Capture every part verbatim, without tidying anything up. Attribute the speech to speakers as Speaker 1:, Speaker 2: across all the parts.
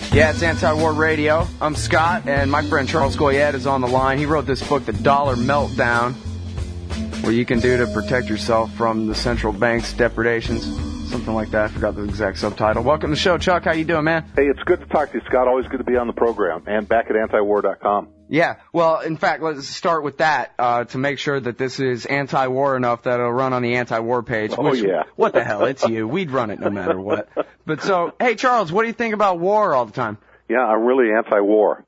Speaker 1: Yeah, it's Anti-War Radio. I'm Scott, and my friend Charles Goyette is on the line. He wrote this book, The Dollar Meltdown, what you can do to protect yourself from the central bank's depredations. Something like that. I forgot the exact subtitle. Welcome to the show, Chuck. How you doing, man?
Speaker 2: Hey, it's good to talk to you, Scott. Always good to be on the program. And back at anti war dot com.
Speaker 1: Yeah. Well, in fact, let's start with that uh, to make sure that this is anti-war enough that it'll run on the anti-war page.
Speaker 2: Oh,
Speaker 1: which,
Speaker 2: yeah.
Speaker 1: What the hell? It's you. We'd run it no matter what. But so, hey, Charles, what do you think about war all the time?
Speaker 2: Yeah, I'm really anti-war.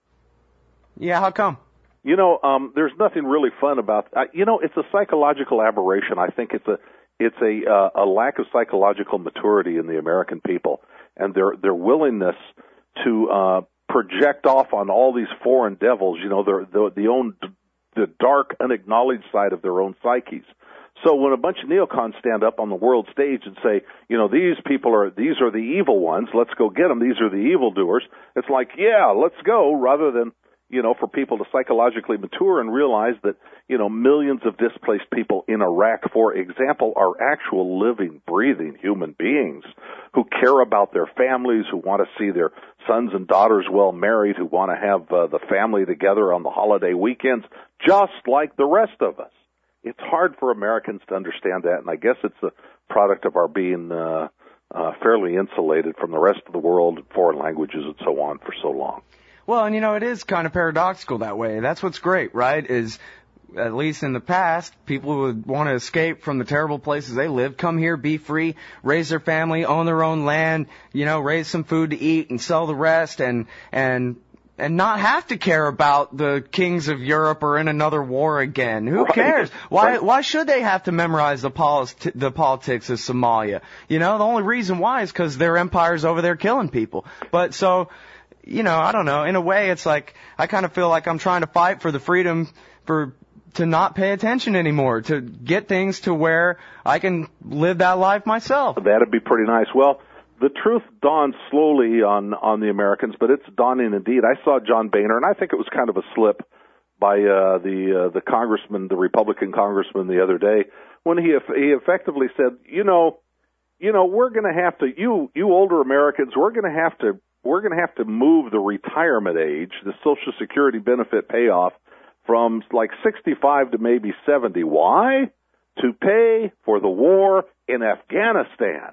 Speaker 1: Yeah, how come?
Speaker 2: You know, um, there's nothing really fun about. Uh, you know, it's a psychological aberration. I think it's a it's a uh, a lack of psychological maturity in the American people, and their their willingness to uh, project off on all these foreign devils. You know, their the the own the dark, unacknowledged side of their own psyches. So when a bunch of neocons stand up on the world stage and say, you know, these people are, these are the evil ones, let's go get them, these are the evildoers, it's like, yeah, let's go, rather than, you know, for people to psychologically mature and realize that, you know, millions of displaced people in Iraq, for example, are actual living, breathing human beings who care about their families, who want to see their sons and daughters well married, who want to have uh, the family together on the holiday weekends, just like the rest of us. It's hard for Americans to understand that, and I guess it's a product of our being uh, uh, fairly insulated from the rest of the world, foreign languages and so on for so long.
Speaker 1: Well, and you know, it is kind of paradoxical that way. That's what's great, right, is at least in the past, people would want to escape from the terrible places they lived, come here, be free, raise their family, own their own land, you know, raise some food to eat and sell the rest, and and and not have to care about the kings of Europe or in another war again. Who
Speaker 2: right.
Speaker 1: cares? Why
Speaker 2: right.
Speaker 1: why should they have to memorize the, politi- the politics of Somalia? You know, the only reason why is because their empire's over there killing people. But so, you know, I don't know. In a way, it's like I kind of feel like I'm trying to fight for the freedom for to not pay attention anymore, to get things to where I can live that life myself.
Speaker 2: That'd be pretty nice. Well, the truth dawns slowly on, on the Americans, but it's dawning indeed. I saw John Boehner, and I think it was kind of a slip by uh, the uh, the congressman, the Republican congressman, the other day when he he effectively said, you know, you know, we're going to have to you you older Americans, we're going to have to we're going to have to move the retirement age, the Social Security benefit payoff, from like sixty-five to maybe seventy. Why? To pay for the war in Afghanistan.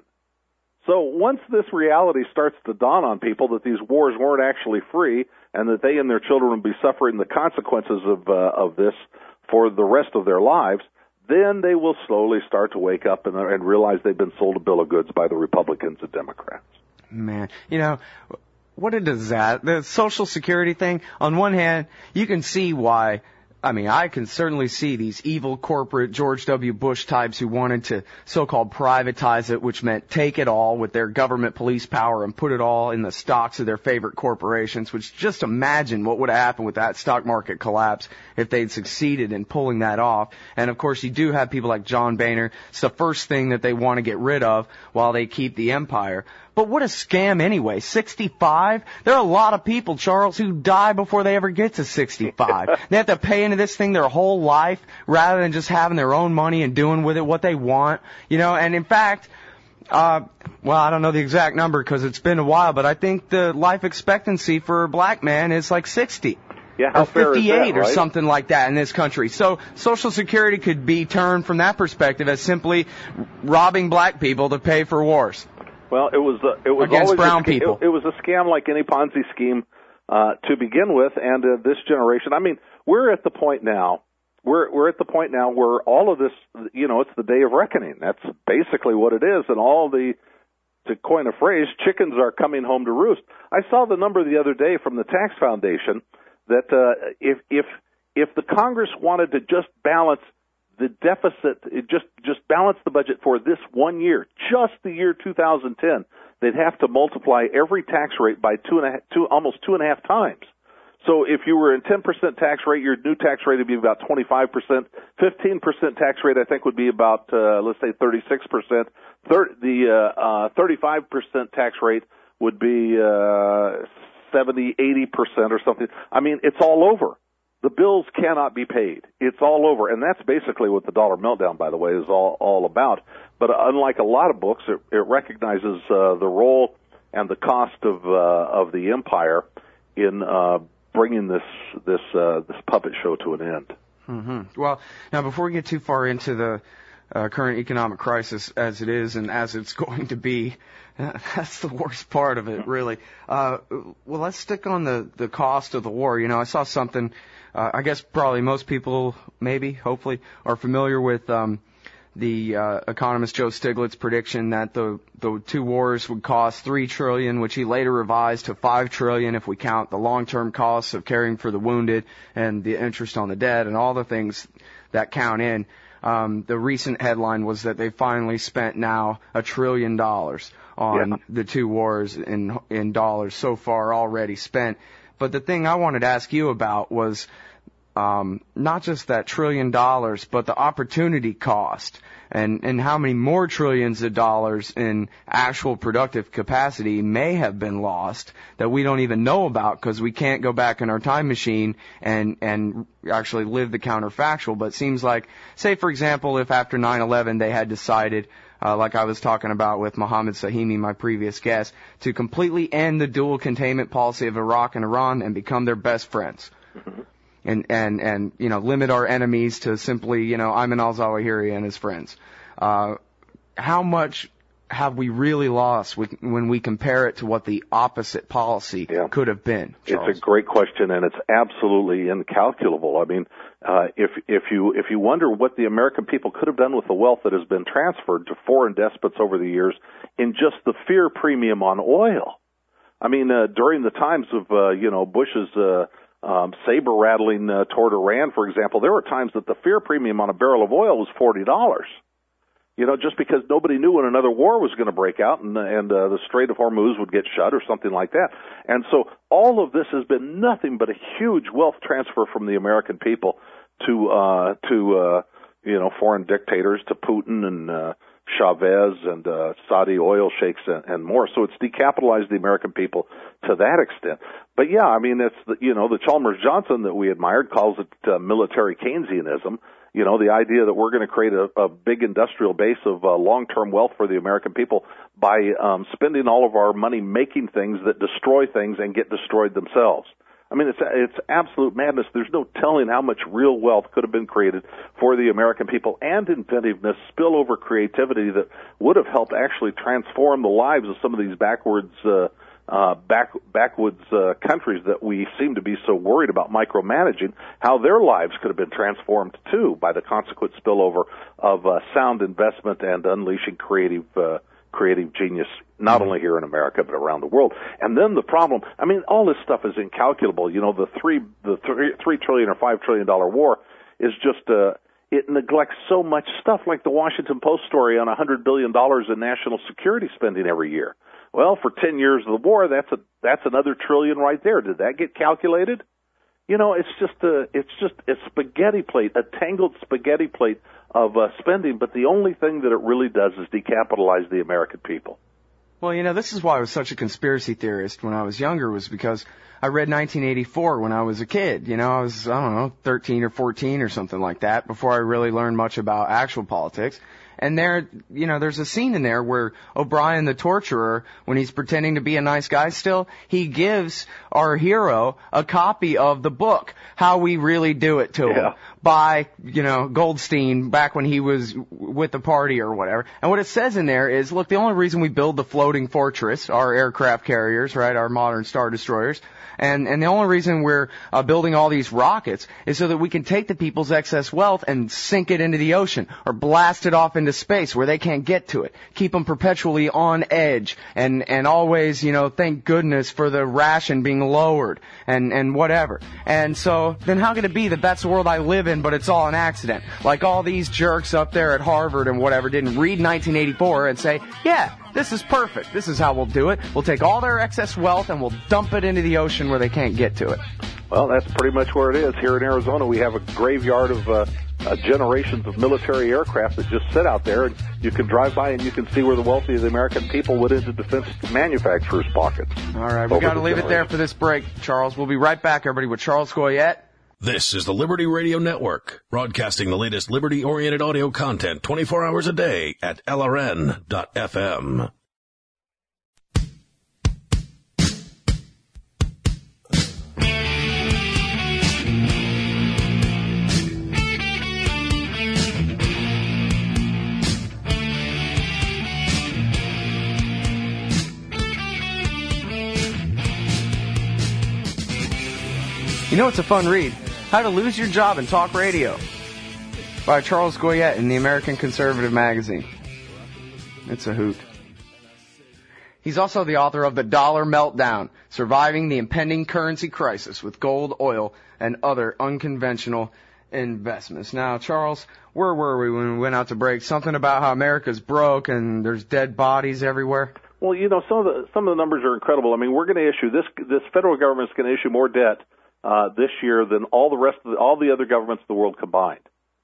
Speaker 2: So once this reality starts to dawn on people that these wars weren't actually free and that they and their children will be suffering the consequences of uh, of this for the rest of their lives, then they will slowly start to wake up and, and realize they've been sold a bill of goods by the Republicans and Democrats.
Speaker 1: Man, you know, what it is that, the Social Security thing, on one hand, you can see why. I mean, I can certainly see these evil corporate George W. Bush types who wanted to so-called privatize it, which meant take it all with their government police power and put it all in the stocks of their favorite corporations, which just imagine what would have happened with that stock market collapse if they'd succeeded in pulling that off. And, of course, you do have people like John Boehner. It's the first thing that they want to get rid of while they keep the empire. But what a scam anyway. sixty-five? There are a lot of people, Charles, who die before they ever get to sixty-five. They have to pay into this thing their whole life rather than just having their own money and doing with it what they want. You know, and in fact, uh, well, I don't know the exact number because it's been a while, but I think the life expectancy for a black man is like sixty.
Speaker 2: Yeah, how
Speaker 1: or
Speaker 2: fair is that,
Speaker 1: fifty-eight or
Speaker 2: right?
Speaker 1: something like that in this country. So Social Security could be turned from that perspective as simply robbing black people to pay for wars.
Speaker 2: Well, it was uh, it was
Speaker 1: against
Speaker 2: always
Speaker 1: brown
Speaker 2: a,
Speaker 1: people.
Speaker 2: It, it was a scam like any Ponzi scheme uh, to begin with, and uh, this generation. I mean, we're at the point now. We're we're at the point now where all of this, you know, it's the day of reckoning. That's basically what it is, and all the, to coin a phrase, chickens are coming home to roost. I saw the number the other day from the Tax Foundation that uh, if if if the Congress wanted to just balance the deficit, it just just balance the budget for this one year, just the year two thousand ten, they'd have to multiply every tax rate by two and a half, two, almost two and a half times. So if you were in ten percent tax rate, your new tax rate would be about twenty-five percent. fifteen percent tax rate, I think, would be about, uh, let's say, thirty-six percent. Thir- the uh, uh, thirty-five percent tax rate would be uh, seventy, eighty percent or something. I mean, it's all over. The bills cannot be paid. It's all over. And that's basically what The Dollar Meltdown, by the way, is all, all about. But unlike a lot of books, it, it recognizes uh, the role and the cost of uh, of the empire in uh, bringing this this uh, this puppet show to an end.
Speaker 1: Mm-hmm. Well, now before we get too far into the uh, current economic crisis as it is and as it's going to be, that's the worst part of it, really. Uh, well, let's stick on the the cost of the war. You know, I saw something. Uh, I guess probably most people, maybe, hopefully, are familiar with um, the uh, economist Joe Stiglitz prediction that the the two wars would cost three trillion dollars, which he later revised to five trillion dollars if we count the long-term costs of caring for the wounded and the interest on the debt and all the things that count in. Um, the recent headline was that they finally spent now a trillion dollars on
Speaker 2: yeah.
Speaker 1: the two wars in in dollars so far already spent. But the thing I wanted to ask you about was um, not just that trillion dollars, but the opportunity cost and, and how many more trillions of dollars in actual productive capacity may have been lost that we don't even know about because we can't go back in our time machine and, and actually live the counterfactual. But it seems like, say, for example, if after nine eleven they had decided, Uh, like I was talking about with Mohammed Sahimi, my previous guest, to completely end the dual containment policy of Iraq and Iran and become their best friends. Mm-hmm. And, and, and, you know, limit our enemies to simply, you know, Ayman al-Zawahiri and his friends. Uh, how much have we really lost with, when we compare it to what the opposite policy yeah. could have been, Charles?
Speaker 2: It's a great question, and it's absolutely incalculable. I mean, uh, if if you if you wonder what the American people could have done with the wealth that has been transferred to foreign despots over the years in just the fear premium on oil. I mean, uh, during the times of uh, you know Bush's uh, um, saber rattling uh, toward Iran, for example, there were times that the fear premium on a barrel of oil was forty dollars. You know, just because nobody knew when another war was going to break out and, and uh, the Strait of Hormuz would get shut or something like that. And so all of this has been nothing but a huge wealth transfer from the American people to, uh, to, uh, you know, foreign dictators, to Putin and, uh, Chavez and, uh, Saudi oil sheikhs and, and more. So it's decapitalized the American people to that extent. But yeah, I mean, it's, the, you know, the Chalmers Johnson that we admired calls it uh, military Keynesianism. You know, the idea that we're going to create a, a big industrial base of uh, long-term wealth for the American people by um, spending all of our money making things that destroy things and get destroyed themselves. I mean, it's it's absolute madness. There's no telling how much real wealth could have been created for the American people, and inventiveness, spillover creativity that would have helped actually transform the lives of some of these backwards uh Uh, back, backwoods uh, countries that we seem to be so worried about micromanaging, how their lives could have been transformed too by the consequent spillover of uh, sound investment and unleashing creative uh, creative genius, not only here in America but around the world. And then the problem, I mean, all this stuff is incalculable. You know, the three the three, three trillion or five trillion dollar war is just uh, it neglects so much stuff, like the Washington Post story on a hundred billion dollars in national security spending every year. Well, for ten years of the war, that's a that's another trillion right there. Did that get calculated? You know, it's just a it's just a spaghetti plate, a tangled spaghetti plate of uh, spending. But the only thing that it really does is decapitalize the American people.
Speaker 1: Well, you know, this is why I was such a conspiracy theorist when I was younger, was because I read nineteen eighty-four when I was a kid. You know, I was, I don't know, thirteen or fourteen or something like that before I really learned much about actual politics. And there, you know, there's a scene in there where O'Brien, the torturer, when he's pretending to be a nice guy still, he gives our hero a copy of the book, How We Really Do It to
Speaker 2: yeah.
Speaker 1: him, by, you know, Goldstein back when he was with the party or whatever. And what it says in there is, look, the only reason we build the floating fortress, our aircraft carriers, right, our modern Star Destroyers, and, and the only reason we're uh, building all these rockets is so that we can take the people's excess wealth and sink it into the ocean or blast it off into space where they can't get to it. Keep them perpetually on edge and, and always, you know, thank goodness for the ration being lowered and, and whatever. And so then how can it be that that's the world I live in, but it's all an accident? Like all these jerks up there at Harvard and whatever didn't read nineteen eighty-four and say, yeah, this is perfect. This is how we'll do it. We'll take all their excess wealth and we'll dump it into the ocean where they can't get to it.
Speaker 2: Well, that's pretty much where it is. Here in Arizona, we have a graveyard of uh, uh, generations of military aircraft that just sit out there, and you can drive by and you can see where the wealthy of the American people went into defense manufacturers' pockets.
Speaker 1: All right, we've got to leave it there for this break, Charles. We'll be right back, everybody, with Charles Goyette.
Speaker 3: This is the Liberty Radio Network, broadcasting the latest liberty-oriented audio content twenty-four hours a day at L R N dot F M.
Speaker 1: You know, it's a fun read. How to Lose Your Job in Talk Radio by Charles Goyette in the American Conservative magazine. It's a hoot. He's also the author of The Dollar Meltdown, Surviving the Impending Currency Crisis with Gold, Oil, and Other Unconventional Investments. Now, Charles, where were we when we went out to break? Something about how America's broke and there's dead bodies everywhere?
Speaker 2: Well, you know, some of the some of the numbers are incredible. I mean, we're going to issue this this federal government's going to issue more debt uh, this year than all the rest of the, all the other governments of the world combined.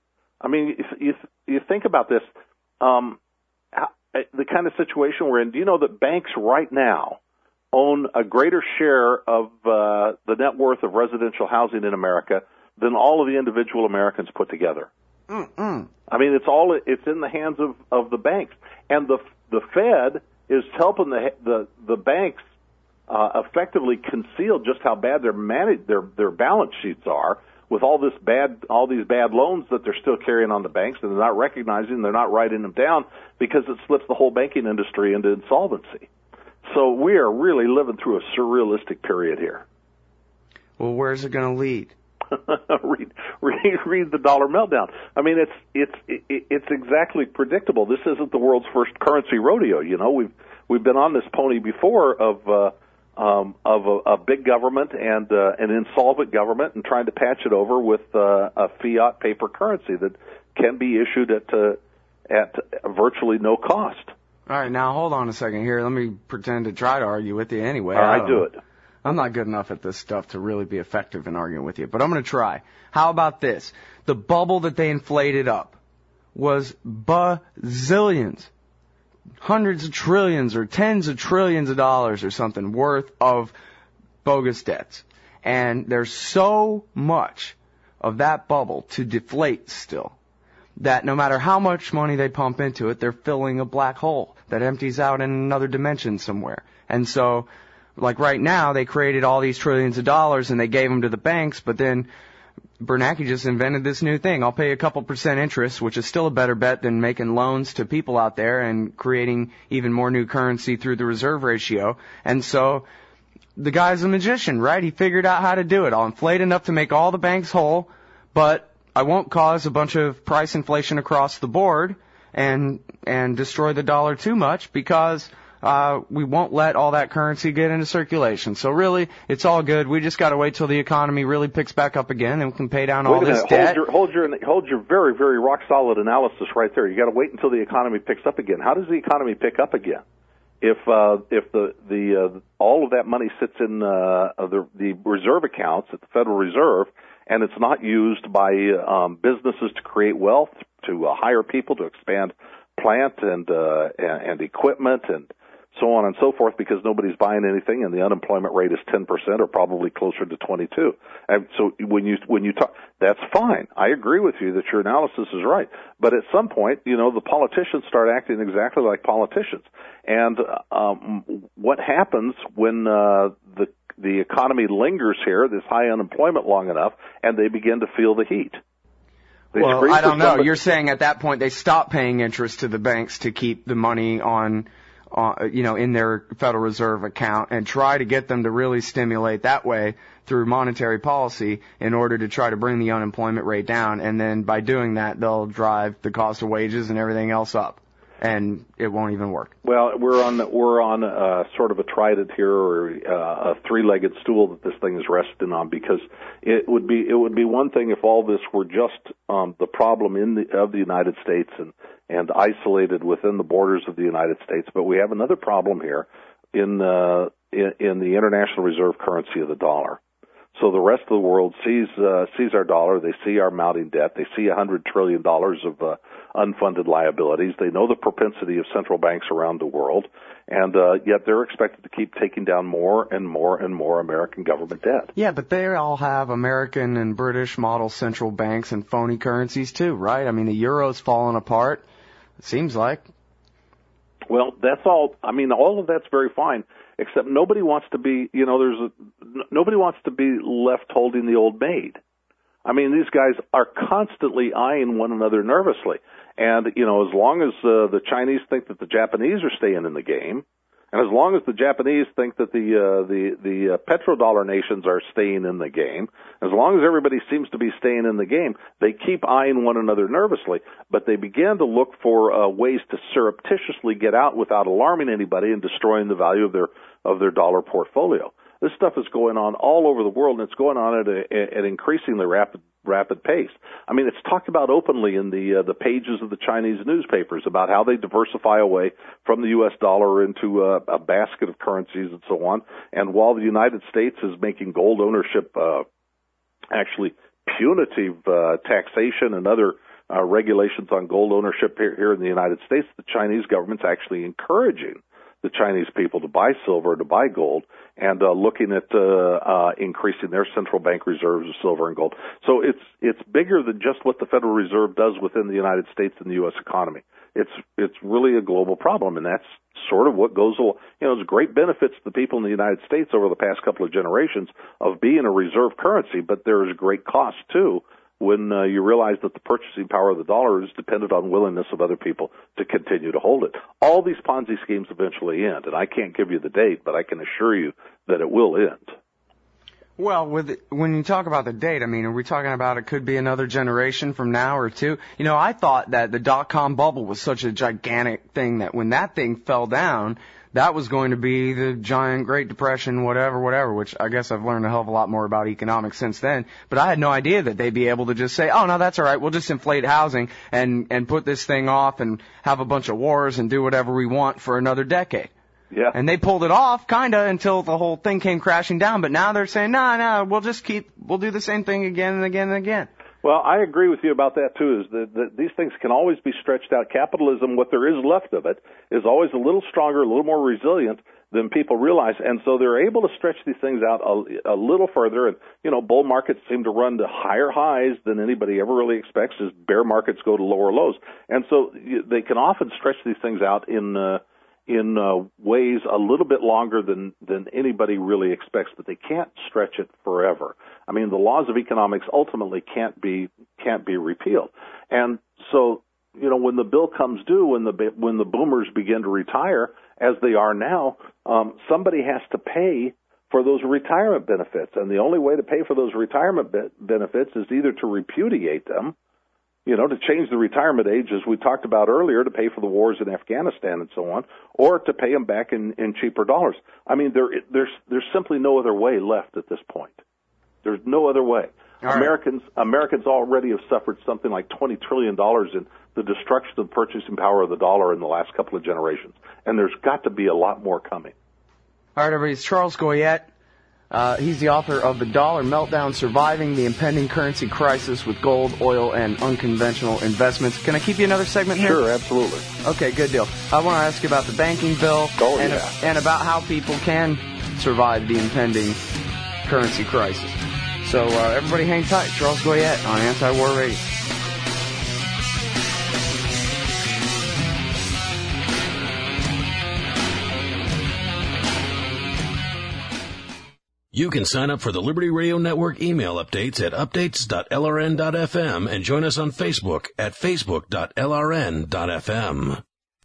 Speaker 2: I mean, if you you think about this, um, how, the kind of situation we're in. Do you know that banks right now own a greater share of uh, the net worth of residential housing in America than all of the individual Americans put together?
Speaker 1: Mm-mm.
Speaker 2: I mean, it's all it's in the hands of, of the banks, and the the Fed is helping the the the banks uh, effectively conceal just how bad their manage their their balance sheets are with all this bad all these bad loans that they're still carrying on the banks, and they're not recognizing, they're not writing them down because it slips the whole banking industry into insolvency. So we are really living through a surrealistic period here.
Speaker 1: Well, where's it going to lead?
Speaker 2: read, read, read The Dollar Meltdown. I mean, it's it's it's exactly predictable. This isn't the world's first currency rodeo. You know, we've we've been on this pony before of uh, um, of a, a big government and uh, an insolvent government, and trying to patch it over with uh, a fiat paper currency that can be issued at uh, at virtually no cost.
Speaker 1: All right, now hold on a second here. Let me pretend to try to argue with you anyway.
Speaker 2: All right, do it.
Speaker 1: I'm not good enough at this stuff to really be effective in arguing with you, but I'm going to try. How about this? The bubble that they inflated up was bazillions, hundreds of trillions or tens of trillions of dollars or something worth of bogus debts. And there's so much of that bubble to deflate still that no matter how much money they pump into it, they're filling a black hole that empties out in another dimension somewhere. And so, like right now, they created all these trillions of dollars and they gave them to the banks, but then Bernanke just invented this new thing. I'll pay a couple percent interest, which is still a better bet than making loans to people out there and creating even more new currency through the reserve ratio. And so the guy's a magician, right? He figured out how to do it. I'll inflate enough to make all the banks whole, but I won't cause a bunch of price inflation across the board and and destroy the dollar too much because Uh, we won't let all that currency get into circulation. So really, it's all good. We just got to wait till the economy really picks back up again and we can pay down all this debt.
Speaker 2: Hold your, hold your, hold your very, very rock solid analysis right there. You got to wait until the economy picks up again. How does the economy pick up again? If, uh, if the, the, uh, all of that money sits in, uh, the, the reserve accounts at the Federal Reserve and it's not used by, um, businesses to create wealth, to uh, hire people, to expand plant and, uh, and, and equipment and, so on and so forth, because nobody's buying anything and the unemployment rate is ten percent or probably closer to twenty-two. And so when you, when you talk, that's fine. I agree with you that your analysis is right. But at some point, you know, the politicians start acting exactly like politicians. And, um, what happens when, uh, the, the economy lingers here, this high unemployment long enough, and they begin to feel the heat? They
Speaker 1: well, I don't know. Somebody. You're saying at that point they stop paying interest to the banks to keep the money on, Uh, you know, in their Federal Reserve account and try to get them to really stimulate that way through monetary policy in order to try to bring the unemployment rate down. And then by doing that, they'll drive the cost of wages and everything else up. And it won't even work.
Speaker 2: Well, we're on we're on uh, sort of a trident here, or uh, a three-legged stool that this thing is resting on. Because it would be it would be one thing if all this were just um, the problem in the, of the United States and and isolated within the borders of the United States. But we have another problem here in uh, in, in the international reserve currency of the dollar. So the rest of the world sees uh, sees our dollar. They see our mounting debt. They see one hundred trillion dollars of uh, unfunded liabilities. They know the propensity of central banks around the world, and uh, yet they're expected to keep taking down more and more and more American government debt.
Speaker 1: Yeah, but they all have American and British model central banks and phony currencies too, right? I mean, the euro's falling apart, it seems like.
Speaker 2: Well, that's all. I mean, all of that's very fine, except nobody wants to be, you know, there's a, nobody wants to be left holding the old maid. I mean, these guys are constantly eyeing one another nervously. And, you know, as long as uh, the Chinese think that the Japanese are staying in the game, And as long as the Japanese think that the uh, the the uh, petrodollar nations are staying in the game, as long as everybody seems to be staying in the game, they keep eyeing one another nervously. But they began to look for uh, ways to surreptitiously get out without alarming anybody and destroying the value of their of their dollar portfolio. This stuff is going on all over the world, and it's going on at, a, at an increasingly rapid rapid pace. I mean, it's talked about openly in the uh, the pages of the Chinese newspapers about how they diversify away from the U S dollar into uh, a basket of currencies and so on. And while the United States is making gold ownership uh, actually punitive uh, taxation and other uh, regulations on gold ownership here, here in the United States, the Chinese government's actually encouraging the Chinese people to buy silver, to buy gold, and uh, looking at uh, uh, increasing their central bank reserves of silver and gold. So it's it's bigger than just what the Federal Reserve does within the United States and the U S economy. It's it's really a global problem, and that's sort of what goes along. You know, there's great benefits to the people in the United States over the past couple of generations of being a reserve currency, but there is great cost too when uh, you realize that the purchasing power of the dollar is dependent on willingness of other people to continue to hold it. All these Ponzi schemes eventually end, and I can't give you the date, but I can assure you that it will end.
Speaker 1: Well, with when you talk about the date, I mean, are we talking about it could be another generation from now or two? You know, I thought that the dot-com bubble was such a gigantic thing that when that thing fell down, that was going to be the giant Great Depression, whatever, whatever, which I guess I've learned a hell of a lot more about economics since then. But I had no idea that they'd be able to just say, oh, no, that's all right, we'll just inflate housing and, and put this thing off and have a bunch of wars and do whatever we want for another decade.
Speaker 2: Yeah.
Speaker 1: And they pulled it off, kind of, until the whole thing came crashing down. But now they're saying, no, no, we'll just keep, we'll do the same thing again and again and again.
Speaker 2: Well, I agree with you about that, too, is that, that these things can always be stretched out. Capitalism, what there is left of it, is always a little stronger, a little more resilient than people realize. And so they're able to stretch these things out a, a little further. And, you know, bull markets seem to run to higher highs than anybody ever really expects as bear markets go to lower lows. And so they can often stretch these things out in uh, in uh, ways a little bit longer than, than anybody really expects, but they can't stretch it forever. I mean, the laws of economics ultimately can't be can't be repealed. And so, you know, when the bill comes due, when the when the boomers begin to retire, as they are now, um, somebody has to pay for those retirement benefits. And the only way to pay for those retirement be- benefits is either to repudiate them, you know, to change the retirement age, as we talked about earlier, to pay for the wars in Afghanistan and so on, or to pay them back in, in cheaper dollars. I mean, there, there's there's simply no other way left at this point. There's no other way. All Americans right. Americans already have suffered something like twenty trillion dollars in the destruction of the purchasing power of the dollar in the last couple of generations, and there's got to be a lot more coming.
Speaker 1: All right, everybody, it's Charles Goyette. Uh, he's the author of The Dollar Meltdown, Surviving the Impending Currency Crisis with Gold, Oil, and Unconventional Investments. Can I keep you another segment here?
Speaker 2: Sure, absolutely.
Speaker 1: Okay, good deal. I want to ask you about the banking bill
Speaker 2: oh,
Speaker 1: and,
Speaker 2: yeah.
Speaker 1: and about how people can survive the impending currency crisis. So uh, everybody hang tight. Charles Goyette on Anti-War Radio.
Speaker 3: You can sign up for the Liberty Radio Network email updates at updates dot L R N dot F M and join us on Facebook at facebook dot L R N dot F M.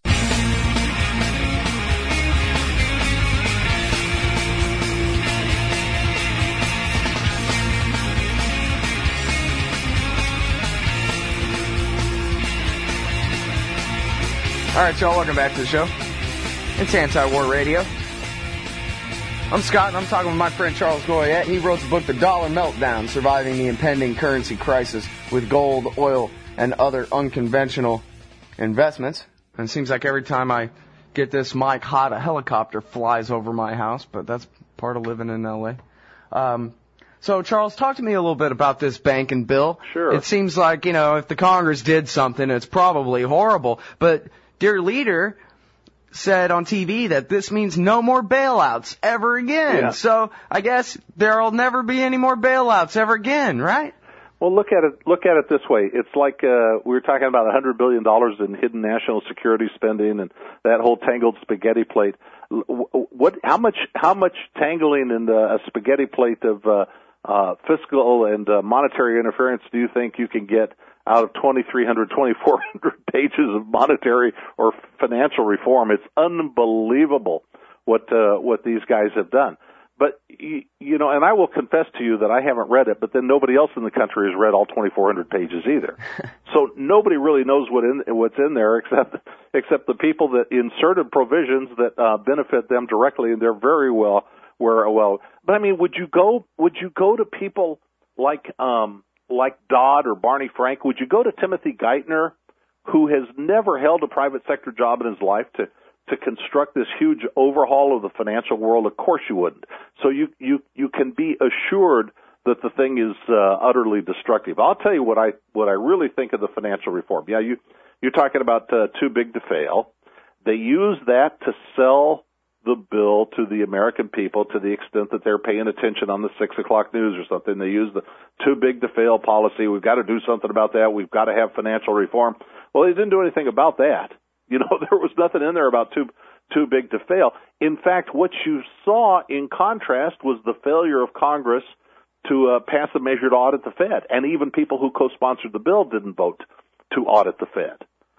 Speaker 1: All right, y'all, welcome back to the show. It's Anti-War Radio. I'm Scott, and I'm talking with my friend Charles Goyette. He wrote the book, The Dollar Meltdown, Surviving the Impending Currency Crisis with Gold, Oil, and Other Unconventional Investments. And it seems like every time I get this mic hot, a helicopter flies over my house, but that's part of living in L A. Um, so, Charles, talk to me a little bit about this banking bill.
Speaker 2: Sure.
Speaker 1: It seems like, you know, if the Congress did something, it's probably horrible. But, dear leader said on T V that this means no more bailouts ever again.
Speaker 2: Yeah.
Speaker 1: So I guess there'll never be any more bailouts ever again, right?
Speaker 2: Well, look at it. Look at it this way. It's like uh, we were talking about one hundred billion dollars in hidden national security spending and that whole tangled spaghetti plate. What? How much? How much tangling in the, a spaghetti plate of uh, uh, fiscal and uh, monetary interference do you think you can get out of twenty-three hundred, twenty-four hundred pages of monetary or financial reform? It's unbelievable what uh, what these guys have done. But, you, you know, and I will confess to you that I haven't read it, but then nobody else in the country has read all twenty-four hundred pages either. So nobody really knows what in, what's in there except except the people that inserted provisions that uh, benefit them directly, and they're very well where well. But I mean, would you go would you go to people like um, like Dodd or Barney Frank? Would you go to Timothy Geithner, who has never held a private sector job in his life, to to construct this huge overhaul of the financial world? Of course you wouldn't. So you, you, you can be assured that the thing is uh, utterly destructive. I'll tell you what I what I really think of the financial reform. Yeah, you, you're talking about uh, too big to fail. They use that to sell the bill to the American people to the extent that they're paying attention on the six o'clock news or something. They use the too big to fail policy. We've got to do something about that. We've got to have financial reform. Well, they didn't do anything about that. You know, there was nothing in there about too too big to fail. In fact, what you saw in contrast was the failure of Congress to uh, pass a measure to audit the Fed, and even people who co-sponsored the bill didn't vote to audit the Fed.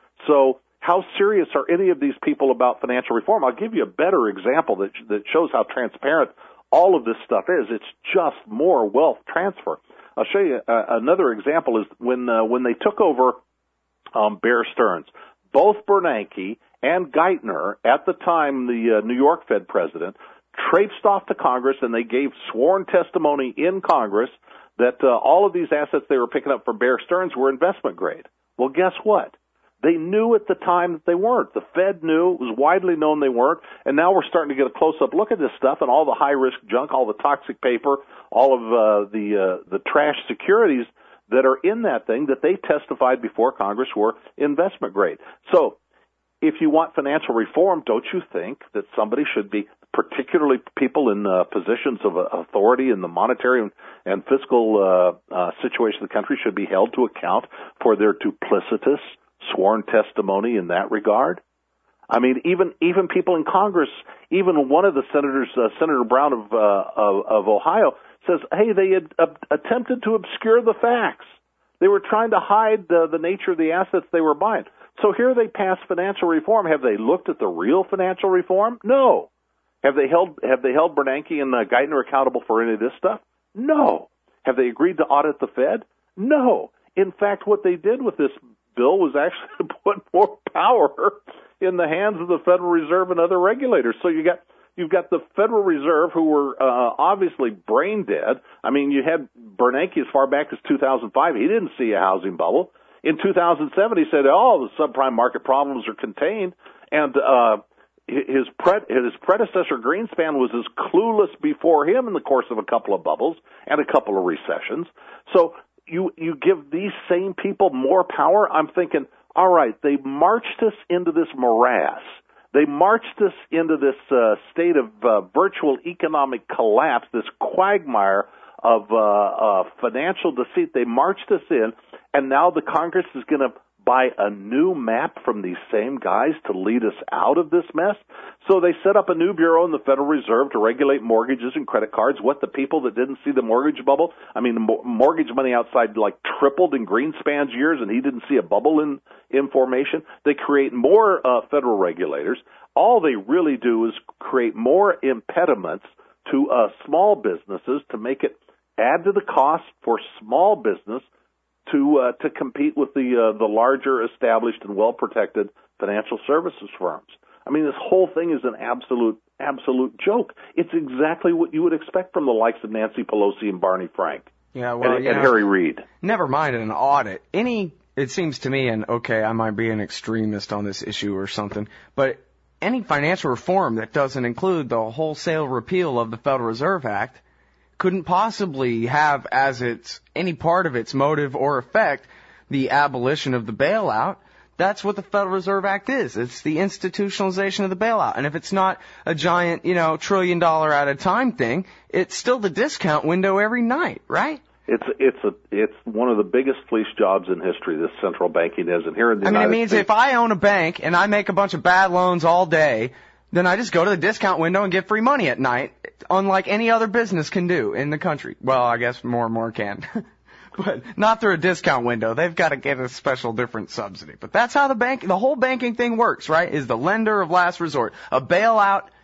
Speaker 2: So how serious are any of these people about financial reform? I'll give you a better example that that shows how transparent all of this stuff is. It's just more wealth transfer. I'll show you uh, another example is when uh, when they took over um, Bear Stearns. Both Bernanke and Geithner, at the time the uh, New York Fed president, traipsed off to Congress, and they gave sworn testimony in Congress that uh, all of these assets they were picking up from Bear Stearns were investment grade. Well, guess what? They knew at the time that they weren't. The Fed knew. It was widely known they weren't. And now we're starting to get a close-up look at this stuff and all the high-risk junk, all the toxic paper, all of uh, the uh, the trash securities that are in that thing that they testified before Congress were investment grade. So if you want financial reform, don't you think that somebody should be, particularly people in uh, positions of uh, authority in the monetary and, and fiscal uh, uh, situation of the country, should be held to account for their duplicitous sworn testimony in that regard? I mean, even even people in Congress, even one of the senators, uh, Senator Brown of, uh, of of Ohio, says, hey, they had uh, attempted to obscure the facts. They were trying to hide uh, the nature of the assets they were buying. So here they pass financial reform. Have they looked at the real financial reform? No. Have they held have they held Bernanke and uh, Geithner accountable for any of this stuff? No. Have they agreed to audit the Fed? No. In fact, what they did with this bill was actually to put more power in the hands of the Federal Reserve and other regulators. So you got You've got the Federal Reserve, who were uh, obviously brain dead. I mean, you had Bernanke as far back as two thousand five. He didn't see a housing bubble. In two thousand seven, he said, oh, the subprime market problems are contained. And uh, his, pre- his predecessor, Greenspan, was as clueless before him in the course of a couple of bubbles and a couple of recessions. So you, you give these same people more power. I'm thinking, all right, they marched us into this morass. They marched us into this uh, state of uh, virtual economic collapse, this quagmire of uh, uh, financial deceit. They marched us in, and now the Congress is going to buy a new map from these same guys to lead us out of this mess. So they set up a new bureau in the Federal Reserve to regulate mortgages and credit cards. What, the people that didn't see the mortgage bubble? I mean, the mortgage money outside like tripled in Greenspan's years, and he didn't see a bubble in, in formation. They create more uh, federal regulators. All they really do is create more impediments to uh, small businesses to make it add to the cost for small business to uh, to compete with the uh, the larger, established, and well-protected financial services firms. I mean, this whole thing is an absolute absolute joke. It's exactly what you would expect from the likes of Nancy Pelosi and Barney Frank.
Speaker 1: Yeah, well,
Speaker 2: and,
Speaker 1: you
Speaker 2: and
Speaker 1: know,
Speaker 2: Harry Reid.
Speaker 1: Never mind an audit. Any, it seems to me, and okay, I might be an extremist on this issue or something, but any financial reform that doesn't include the wholesale repeal of the Federal Reserve Act couldn't possibly have as its any part of its motive or effect the abolition of the bailout. That's what the Federal Reserve Act is. It's the institutionalization of the bailout. And if it's not a giant, you know, trillion dollar at a time thing, it's still the discount window every night, right?
Speaker 2: It's it's a it's one of the biggest fleece jobs in history. This central banking is, and here in the
Speaker 1: I mean,
Speaker 2: United
Speaker 1: it means
Speaker 2: States,
Speaker 1: if I own a bank and I make a bunch of bad loans all day, then I just go to the discount window and get free money at night, unlike any other business can do in the country. Well, I guess more and more can. But not through a discount window. They've got to get a special different subsidy. But that's how the bank, the whole banking thing works, right? Is the lender of last resort. A bailout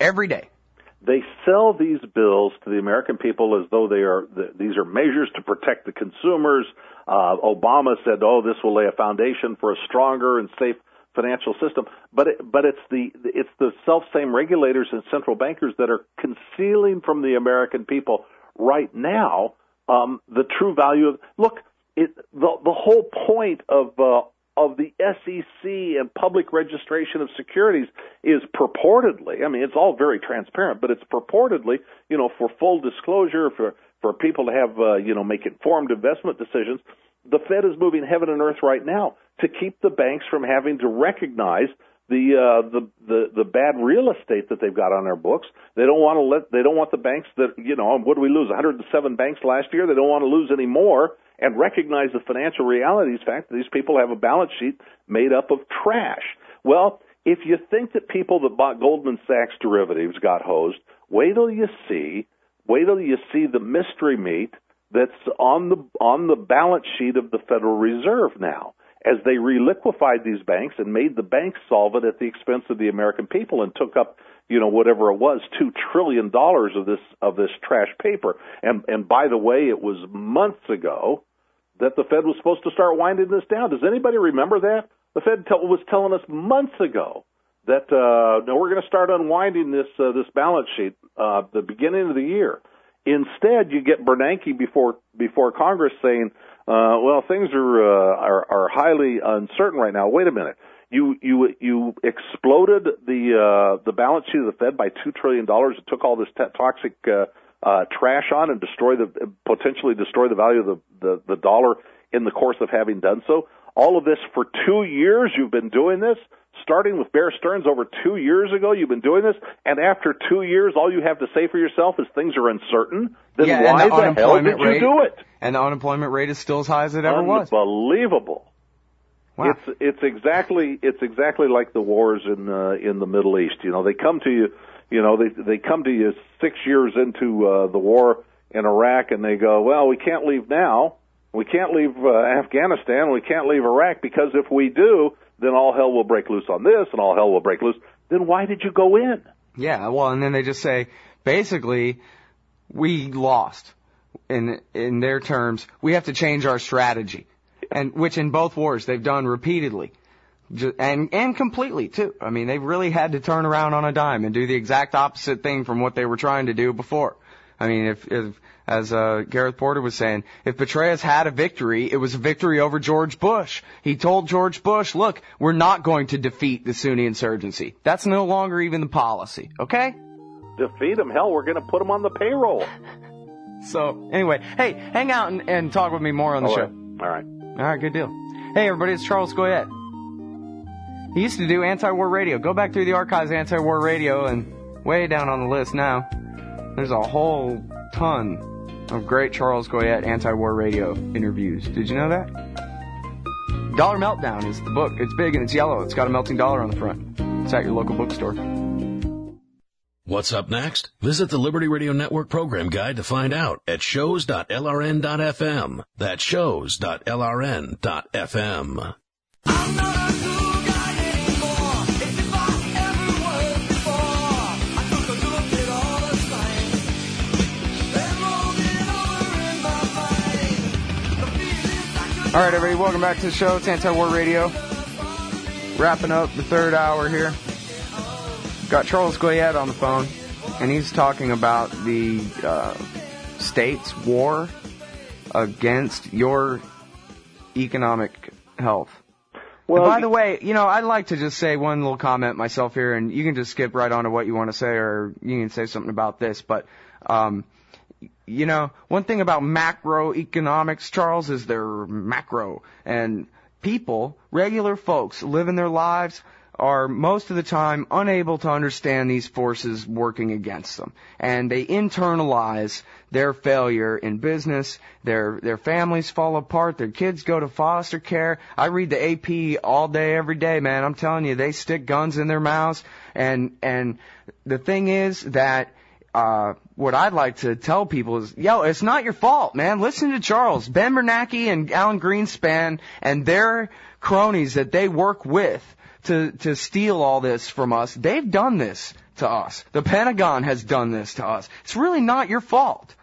Speaker 1: every day.
Speaker 2: They sell these bills to the American people as though they are these are measures to protect the consumers. Uh, Obama said, "Oh, this will lay a foundation for a stronger and safe financial system." But it, but it's the it's the self-same regulators and central bankers that are concealing from the American people right now um, the true value of. Look, it, the the whole point of uh, of the S E C and public registration of securities is purportedly, I mean, it's all very transparent, but it's purportedly, you know, for full disclosure, for, for people to have, uh, you know, make informed investment decisions. The Fed is moving heaven and earth right now to keep the banks from having to recognize the, uh, the, the, the bad real estate that they've got on their books. They don't want to let, they don't want the banks that, you know, what did we lose? one hundred seven banks last year. They don't want to lose any more. And recognize the financial realities fact that these people have a balance sheet made up of trash. Well, if you think that people that bought Goldman Sachs derivatives got hosed, wait till you see, wait till you see the mystery meat that's on the on the balance sheet of the Federal Reserve now, as they reliquefied these banks and made the banks solvent at the expense of the American people and took up, you know, whatever it was, two trillion dollars of this of this trash paper. And and by the way, it was months ago that the Fed was supposed to start winding this down. Does anybody remember that? The Fed tell, was telling us months ago that uh, no, we're going to start unwinding this uh, this balance sheet uh, the beginning of the year. Instead, you get Bernanke before before Congress saying, uh, "Well, things are, uh, are are highly uncertain right now." Wait a minute, you you you exploded the uh, the balance sheet of the Fed by two trillion dollars. It took all this t- toxic uh, uh, trash on and destroy the potentially destroy the value of the, the the dollar in the course of having done so. All of this for two years. You've been doing this. Starting with Bear Stearns over two years ago, you've been doing this, and after two years, all you have to say for yourself is things are uncertain. Then
Speaker 1: yeah,
Speaker 2: why
Speaker 1: the,
Speaker 2: the hell did you
Speaker 1: rate,
Speaker 2: do it?
Speaker 1: And the unemployment rate is still as high as it ever was.
Speaker 2: Unbelievable.
Speaker 1: Wow.
Speaker 2: It's it's exactly it's exactly like the wars in uh, in the Middle East. You know, they come to you. You know, they they come to you six years into uh, the war in Iraq, and they go, well, we can't leave now. We can't leave uh, Afghanistan. We can't leave Iraq because if we do, then all hell will break loose on this, and all hell will break loose. Then why did you go in?
Speaker 1: Yeah, well, and then they just say, basically, we lost. In in their terms, we have to change our strategy, and which in both wars they've done repeatedly, and and completely too. I mean, they really had to turn around on a dime and do the exact opposite thing from what they were trying to do before. I mean, if, if as uh, Gareth Porter was saying, if Petraeus had a victory, it was a victory over George Bush. He told George Bush, look, we're not going to defeat the Sunni insurgency. That's no longer even the policy, okay?
Speaker 2: Defeat them? Hell, we're going to put them on the payroll.
Speaker 1: So, anyway, hey, hang out and, and talk with me more on the
Speaker 2: All
Speaker 1: show.
Speaker 2: Right. All right.
Speaker 1: All right, good deal. Hey, everybody, it's Charles Goyette. He used to do anti-war radio. Go back through the archives of anti-war radio, and way down on the list now, there's a whole ton of great Charles Goyette anti-war radio interviews. Did you know that? Dollar Meltdown is the book. It's big and it's yellow. It's got a melting dollar on the front. It's at your local bookstore.
Speaker 3: What's up next? Visit the Liberty Radio Network program guide to find out at shows dot L R N dot F M. That's shows dot L R N dot F M. I'm not a cool guy anymore. It's if I ever was before. I took a look at all the signs. Then rolled it over in my mind. The feelings I could. All right, everybody, welcome back to the show. It's Anti-War Radio. Wrapping up the third hour here. Got Charles Goyette on the phone, and he's talking about the uh, state's war against your economic health. Well, and by the way, you know, I'd like to just say one little comment myself here, and you can just skip right on to what you want to say, or you can say something about this. But, um, you know, one thing about macroeconomics, Charles, is they're macro. And people, regular folks, living their lives are most of the time unable to understand these forces working against them. And they internalize their failure in business, their their families fall apart, their kids go to foster care. I read the A P all day, every day, man. I'm telling you, they stick guns in their mouths. And and the thing is that uh what I'd like to tell people is, yo, it's not your fault, man. Listen to Charles. Ben Bernanke and Alan Greenspan and their cronies that they work with to to steal all this from us. They've done this.
Speaker 1: to us. The Pentagon has done this to us. It's really not your fault.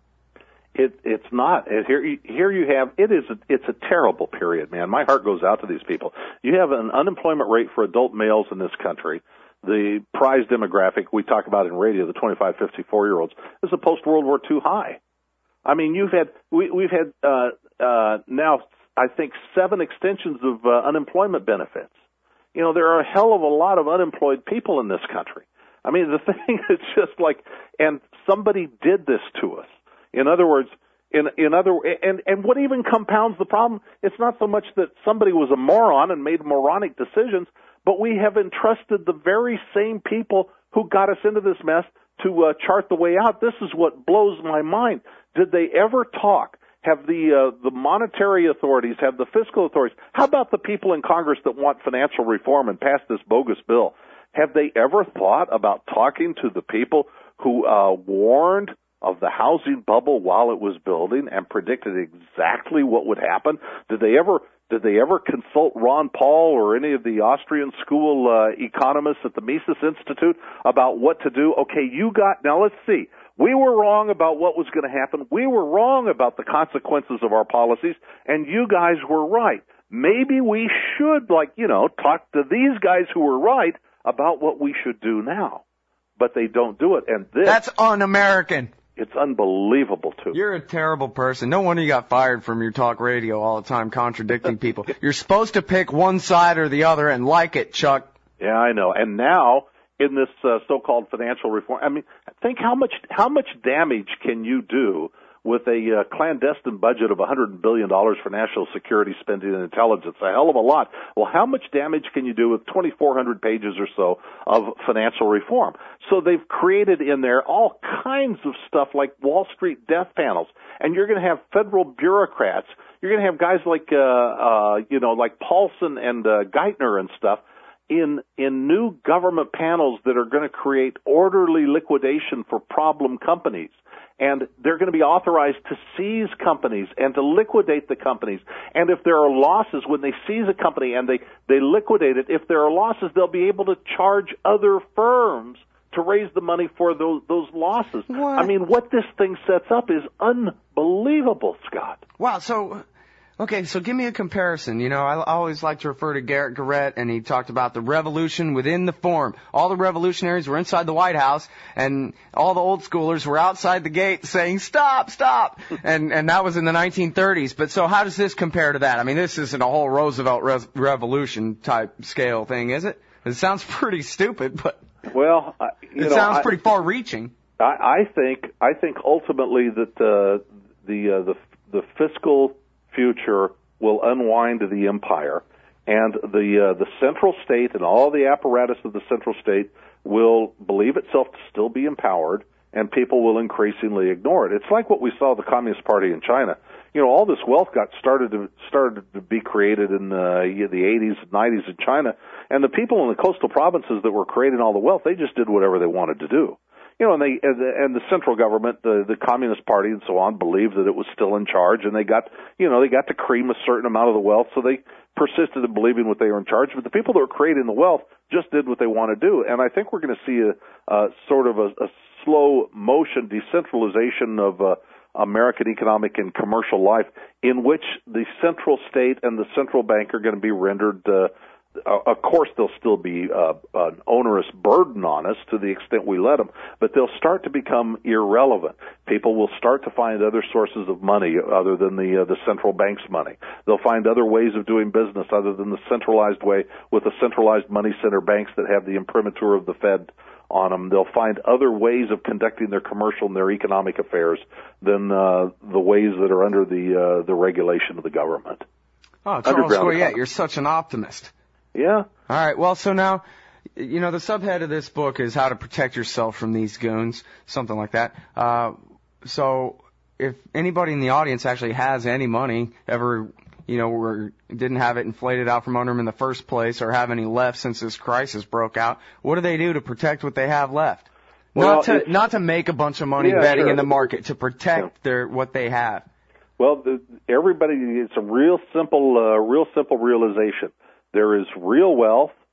Speaker 2: It, it's not. Here, here you have, it is, a, it's a terrible period, man. My heart goes out to these people. You have an unemployment rate for adult males in this country. The prize demographic we talk about in radio, the twenty-five, fifty-four-year-olds, is a post-World War Two high. I mean, you've had, we, we've had, uh, uh, now, I think, seven extensions of uh, unemployment benefits. You know, there are a hell of a lot of unemployed people in this country. I mean, the thing is just like, and somebody did this to us. In other words, in in other and and what even compounds the problem, it's not so much that somebody was a moron and made moronic decisions, but we have entrusted the very same people who got us into this mess to uh, chart the way out. This is what blows my mind. Did they ever talk? Have the uh, the monetary authorities, have the fiscal authorities? How about the people in Congress that want financial reform and pass this bogus bill? Have they ever thought about talking to the people who uh, warned of the housing bubble while it was building and predicted exactly what would happen? Did they ever did they ever consult Ron Paul or any of the Austrian school uh, economists at the Mises Institute about what to do? Okay, you got, now let's see. We were wrong about what was going to happen. We were wrong about the consequences of our policies, and you guys were right. Maybe we should, like, you know, talk to these guys who were right about what we should do now. But they don't do it, and this...
Speaker 1: That's un-American.
Speaker 2: It's unbelievable, too.
Speaker 1: You're a terrible person. No wonder you got fired from your talk radio all the time, contradicting people. You're supposed to pick one side or the other and like it, Chuck.
Speaker 2: Yeah, I know. And now, in this uh, so-called financial reform, I mean, think how much how much damage can you do with a uh, clandestine budget of one hundred billion dollars for national security spending and intelligence? A hell of a lot. Well, how much damage can you do with twenty-four hundred pages or so of financial reform? So they've created in there all kinds of stuff like Wall Street death panels, and you're going to have federal bureaucrats. You're going to have guys like, uh, uh, you know, like Paulson and uh, Geithner and stuff in in new government panels that are going to create orderly liquidation for problem companies. And they're going to be authorized to seize companies and to liquidate the companies. And if there are losses, when they seize a company and they, they liquidate it, if there are losses, they'll be able to charge other firms to raise the money for those, those losses.
Speaker 1: What?
Speaker 2: I mean, what this thing sets up is unbelievable, Scott.
Speaker 1: Wow, so... Okay, so give me a comparison. You know, I always like to refer to Garrett Garrett, and he talked about the revolution within the form. All the revolutionaries were inside the White House, and all the old schoolers were outside the gate saying, stop, stop. and and that was in the nineteen thirties. But so how does this compare to that? I mean, this isn't a whole Roosevelt res- revolution type scale thing, is it? It sounds pretty stupid, but
Speaker 2: well, uh, you
Speaker 1: it
Speaker 2: know,
Speaker 1: sounds
Speaker 2: I,
Speaker 1: pretty far-reaching.
Speaker 2: I, I think I think ultimately that uh, the uh, the the fiscal future will unwind the empire, and the uh, the central state and all the apparatus of the central state will believe itself to still be empowered, and people will increasingly ignore it. It's like what we saw the Communist Party in China. You know, all this wealth got started to started to be created in uh, the eighties and nineties in China, and the people in the coastal provinces that were creating all the wealth, they just did whatever they wanted to do. You know, and they and the, and the central government, the the Communist Party, and so on, believed that it was still in charge, and they got, you know, they got to cream a certain amount of the wealth, so they persisted in believing what they were in charge. But the people that were creating the wealth just did what they want to do, and I think we're going to see a, a sort of a, a slow motion decentralization of uh, American economic and commercial life, in which the central state and the central bank are going to be rendered. Uh, Of course, there'll still be uh, an onerous burden on us to the extent we let them, but they'll start to become irrelevant. People will start to find other sources of money other than the uh, the central bank's money. They'll find other ways of doing business other than the centralized way with the centralized money center banks that have the imprimatur of the Fed on them. They'll find other ways of conducting their commercial and their economic affairs than uh, the ways that are under the uh, the regulation of the government.
Speaker 1: Oh, Charles Goyette, you're such an optimist.
Speaker 2: Yeah.
Speaker 1: All right. Well, so now, you know, the subhead of this book is how to protect yourself from these goons, something like that. Uh, so if anybody in the audience actually has any money, ever, you know, or didn't have it inflated out from under them in the first place, or have any left since this crisis broke out, what do they do to protect what they have left? Well, not to not to make a bunch of money
Speaker 2: yeah,
Speaker 1: betting
Speaker 2: sure.
Speaker 1: in the market, to protect
Speaker 2: yeah.
Speaker 1: their what they have.
Speaker 2: Well, the, everybody, it's a real simple, uh, real simple realization. There is real wealth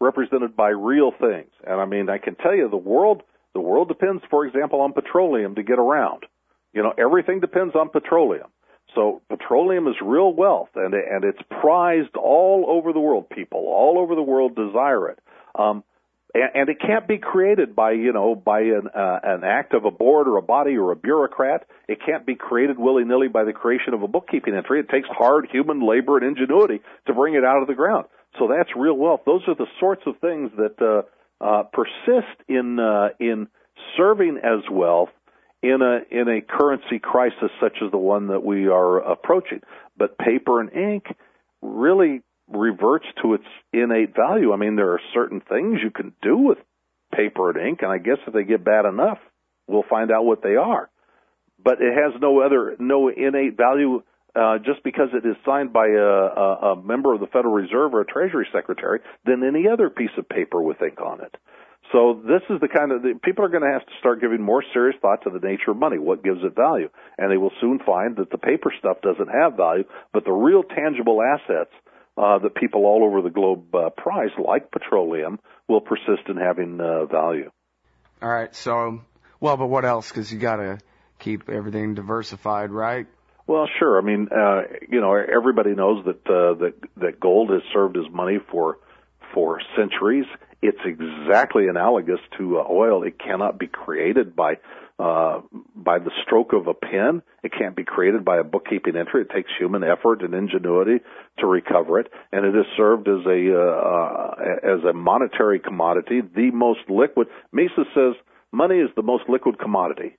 Speaker 2: represented by real things. And I mean, I can tell you the world, the world depends, for example, on petroleum to get around. You know, everything depends on petroleum. So petroleum is real wealth, and and it's prized all over the world. People all over the world desire it, um, and, and it can't be created by you know by an uh, an act of a board or a body or a bureaucrat. It can't be created willy-nilly by the creation of a bookkeeping entry. It takes hard human labor and ingenuity to bring it out of the ground. So that's real wealth. Those are the sorts of things that uh, uh, persist in uh, in serving as wealth in a in a currency crisis such as the one that we are approaching. But paper and ink really reverts to its innate value. I mean, there are certain things you can do with paper and ink, and I guess if they get bad enough, we'll find out what they are. But it has no other no innate value uh, just because it is signed by a, a, a member of the Federal Reserve or a Treasury Secretary than any other piece of paper with ink on it. So this is the kind of the, people are going to have to start giving more serious thought to the nature of money, what gives it value, and they will soon find that the paper stuff doesn't have value, but the real tangible assets uh, that people all over the globe uh, prize, like petroleum, will persist in having uh, value.
Speaker 1: All right. So, well, but what else? Because you got to keep everything diversified, right?
Speaker 2: Well, sure. I mean, uh, you know, everybody knows that uh, that that gold has served as money for for centuries. It's exactly analogous to uh, oil. It cannot be created by uh, by the stroke of a pen. It can't be created by a bookkeeping entry. It takes human effort and ingenuity to recover it, and it has served as a uh, as a monetary commodity, the most liquid. Mises says money is the most liquid commodity,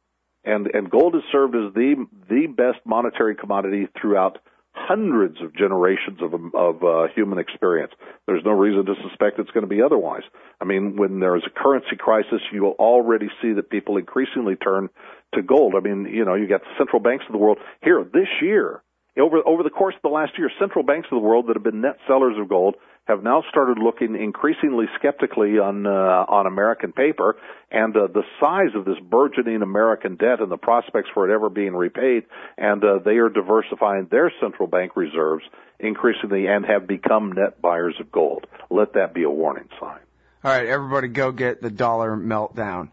Speaker 2: and and gold has served as the the best monetary commodity throughout hundreds of generations of of uh, human experience. There's no reason to suspect it's going to be otherwise. I mean, when there's a currency crisis, you will already see that people increasingly turn to gold. I mean, you know, you got the central banks of the world. Here, this year, over over the course of the last year, central banks of the world that have been net sellers of gold have now started looking increasingly skeptically on uh, on American paper, and uh, the size of this burgeoning American debt and the prospects for it ever being repaid, and uh, they are diversifying their central bank reserves increasingly and have become net buyers of gold. Let that be a warning sign.
Speaker 1: All right, everybody go get The Dollar Meltdown.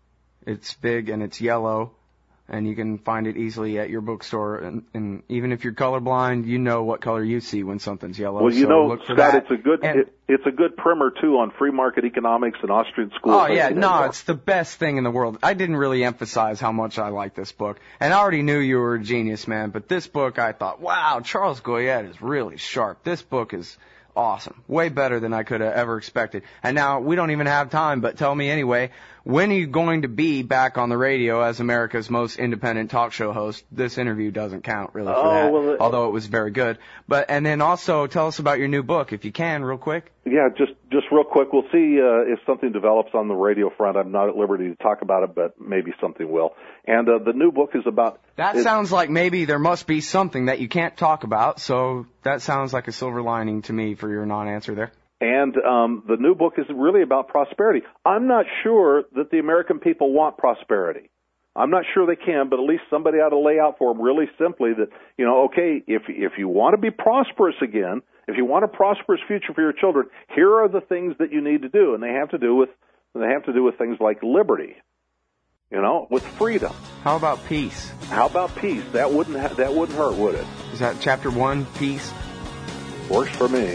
Speaker 1: It's big and it's yellow, and you can find it easily at your bookstore. And, and even if you're colorblind, you know what color you see when something's yellow.
Speaker 2: Well, you
Speaker 1: so
Speaker 2: know,
Speaker 1: look for
Speaker 2: Scott,
Speaker 1: that.
Speaker 2: it's a good
Speaker 1: and,
Speaker 2: it, it's a good primer too on free market economics and Austrian school.
Speaker 1: Oh yeah, no, it's the best thing in the world. I didn't really emphasize how much I like this book, and I already knew you were a genius, man. But this book, I thought, wow, Charles Goyette is really sharp. This book is awesome, way better than I could have ever expected. And now we don't even have time, but tell me anyway, when are you going to be back on the radio as America's most independent talk show host? This interview doesn't count really for
Speaker 2: oh,
Speaker 1: that,
Speaker 2: well, it,
Speaker 1: although it was very good. But and then also tell us about your new book, if you can, real quick.
Speaker 2: Yeah, just just real quick. We'll see uh, if something develops on the radio front. I'm not at liberty to talk about it, but maybe something will. And uh, the new book is about...
Speaker 1: That
Speaker 2: is,
Speaker 1: sounds like maybe there must be something that you can't talk about, so that sounds like a silver lining to me for your non-answer there.
Speaker 2: And um, the new book is really about prosperity. I'm not sure that the American people want prosperity. I'm not sure they can, but at least somebody ought to lay out for them really simply that, you know, okay, if if you want to be prosperous again, if you want a prosperous future for your children, here are the things that you need to do, and they have to do with they have to do with things like liberty, you know, with freedom.
Speaker 1: How about peace?
Speaker 2: How about peace? That wouldn't ha- that wouldn't hurt, would it?
Speaker 1: Is that chapter one, peace?
Speaker 2: Works for me.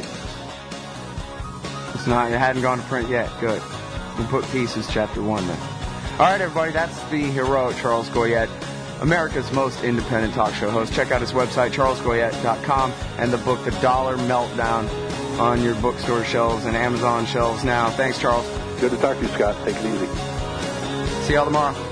Speaker 1: It's not. It hadn't gone to print yet. Good. We'll put peace as chapter one then. All right, everybody. That's the heroic Charles Goyette, America's most independent talk show host. Check out his website, charles goyette dot com, and the book, The Dollar Meltdown, on your bookstore shelves and Amazon shelves now. Thanks, Charles.
Speaker 2: Good to talk to you, Scott. Take it easy.
Speaker 1: See y'all tomorrow.